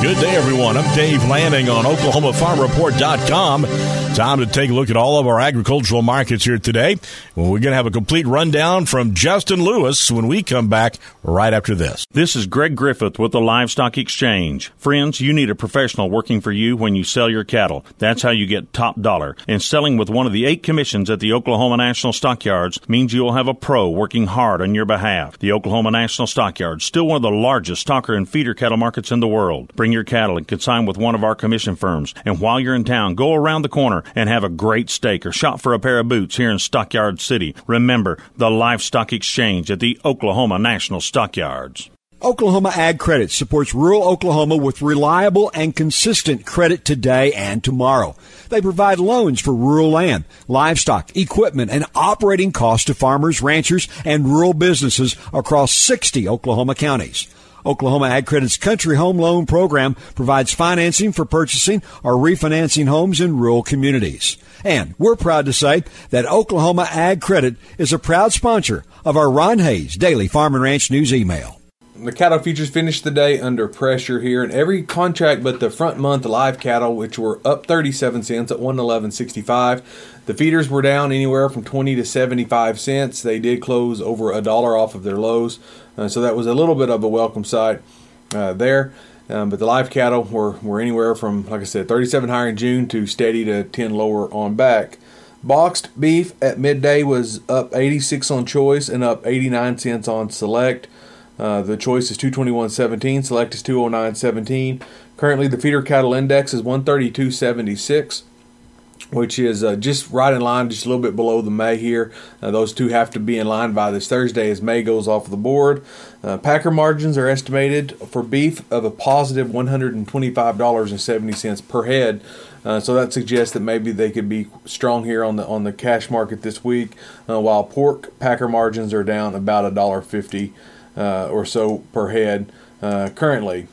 Good day, everyone. I'm Dave Lanning on OklahomaFarmReport.com. Time to take a look at all of our agricultural markets here today. Well, we're going to have a complete rundown from Justin Lewis when we come back right after this. This is Greg Griffith with the Livestock Exchange. Friends, you need a professional working for you when you sell your cattle. That's how you get top dollar. And selling with one of the 8 commissions at the Oklahoma National Stockyards means you will have a pro working hard on your behalf. The Oklahoma National Stockyards, still one of the largest stocker and feeder cattle markets in the world. Bring your cattle and consign with one of our commission firms. And while you're in town, go around the corner and have a great steak or shop for a pair of boots here in Stockyard City. Remember, the Livestock Exchange at the Oklahoma National Stockyards. Oklahoma Ag Credit supports rural Oklahoma with reliable and consistent credit today and tomorrow. They provide loans for rural land, livestock, equipment, and operating costs to farmers, ranchers, and rural businesses across 60 Oklahoma counties. Oklahoma Ag Credit's Country Home Loan Program provides financing for purchasing or refinancing homes in rural communities. And we're proud to say that Oklahoma Ag Credit is a proud sponsor of our Ron Hayes Daily Farm and Ranch News email. The cattle futures finished the day under pressure here in every contract but the front month live cattle, which were up 37 cents at 111.65. The feeders were down anywhere from 20 to 75 cents. They did close over $1 off of their lows, so that was a little bit of a welcome sight there. But the live cattle were anywhere from, like I said, 37 higher in June to steady to 10 lower on back. Boxed beef at midday was up 86 on choice and up 89 cents on select. The choice is 221.17, select is 209.17. Currently, the feeder cattle index is 132.76, which is just right in line, just a little bit below the May here. Those two have to be in line by this Thursday as May goes off the board. Packer margins are estimated for beef of a positive $125.70 per head. So that suggests that maybe they could be strong here on the cash market this week, while pork packer margins are down about $1.50 or so per head currently.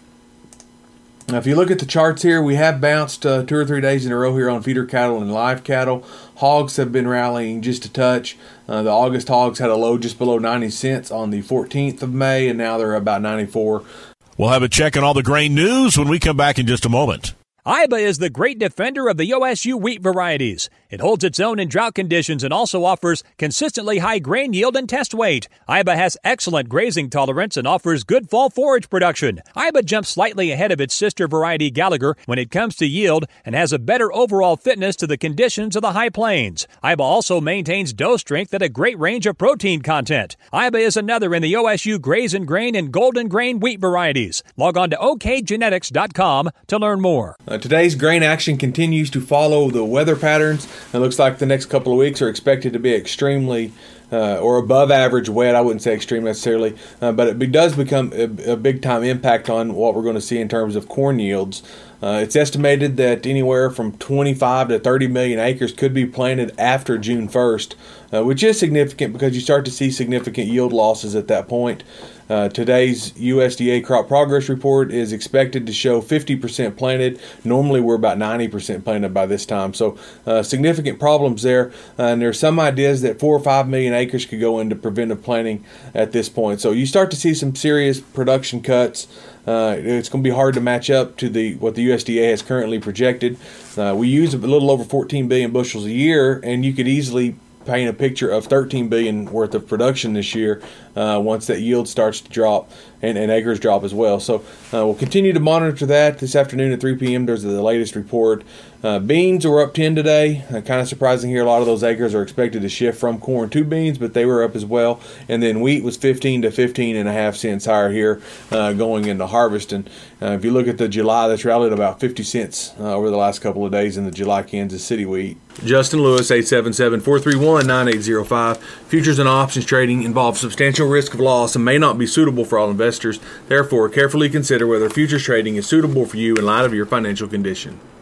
Now, if you look at the charts here, we have bounced 2 or 3 days in a row here on feeder cattle and live cattle. Hogs have been rallying just a touch. The August hogs had a low just below 90 cents on the 14th of May, and now they're about 94. We'll have a check on all the grain news when we come back in just a moment. IBA is the great defender of the OSU wheat varieties. It holds its own in drought conditions and also offers consistently high grain yield and test weight. IBA has excellent grazing tolerance and offers good fall forage production. IBA jumps slightly ahead of its sister variety Gallagher when it comes to yield and has a better overall fitness to the conditions of the high plains. IBA also maintains dough strength at a great range of protein content. IBA is another in the OSU Graze and Grain and Golden Grain wheat varieties. Log on to okgenetics.com to learn more. Today's grain action continues to follow the weather patterns. It looks like the next couple of weeks are expected to be extremely or above average wet. I wouldn't say extreme necessarily, but it does become a big-time impact on what we're going to see in terms of corn yields. It's estimated that anywhere from 25 to 30 million acres could be planted after June 1st, which is significant because you start to see significant yield losses at that point. Today's USDA crop progress report is expected to show 50% planted. Normally we're about 90% planted by this time. So significant problems there. And there's some ideas that 4 or 5 million acres could go into preventive planting at this point. So you start to see some serious production cuts. It's going to be hard to match up to what the USDA has currently projected. We use a little over 14 billion bushels a year, and you could easily paint a picture of 13 billion worth of production this year once that yield starts to drop and acres drop as well. So we'll continue to monitor that. This afternoon at 3 p.m. there's the latest report. Beans were up 10 today. Kind of surprising here. A lot of those acres are expected to shift from corn to beans, but they were up as well. And then wheat was 15 to 15.5 cents higher here going into harvest. And if you look at the July, that's rallied about 50 cents over the last couple of days in the July Kansas City wheat. Justin Lewis, 877-431-9805. Futures and options trading involves substantial risk of loss and may not be suitable for all investors. Therefore, carefully consider whether futures trading is suitable for you in light of your financial condition.